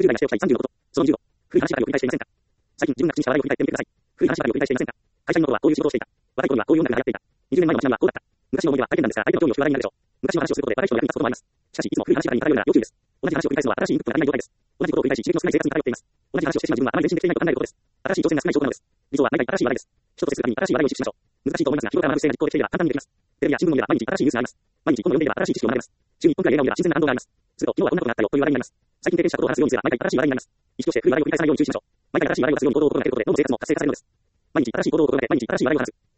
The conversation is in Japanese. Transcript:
10代がしておきたい30のこと。その20を。古い話ばかりを繰り返していませんか？最近自分が口にした話題を振り返ってみてください。古い話ばかりを繰り返していませんか？会社員の頃はこういう仕事をしていた。若い頃にはこういう音楽が流行っていた。20年前の街並みはこうだった。昔の思い出は体験談ですが、相手の興味を引く話題になるでしょう。昔の話をすることで若い人の役に立つこともあります。しかし、いつも古い話ばかりに語るような要注意です。同じ話を繰り返すのは新しいインプットが足りない状態です。同じことを繰り返し、刺激の少ない生活に偏っています。同じ話をしてしまう自分はあまり前進できていないと考えることです。新しい挑戦が少ない証拠なのです。理想は毎回新しい話題です。人と接するために新しい話題を意識しましょう。難しいと思いますが、日頃から学ぶ姿勢が実行できていれば簡単にできます。テレビや新聞を見れば毎日新しいニュースがあります。毎日本を読んでいれば新しい知識を学べます。週に1本くらい映画を見れば新鮮な感動があります。すると、昨日はこんなことがあったよという話題になります。最近経験したことを話すようにすれば毎回新しい話題になります。意識として古い話題を繰り返さないように注意しましょう。毎回新しい話題を話すように行動を心がけることで脳の生活も活性化されるのです。毎日新しい行動を心がけ、毎日新しい話題を話す。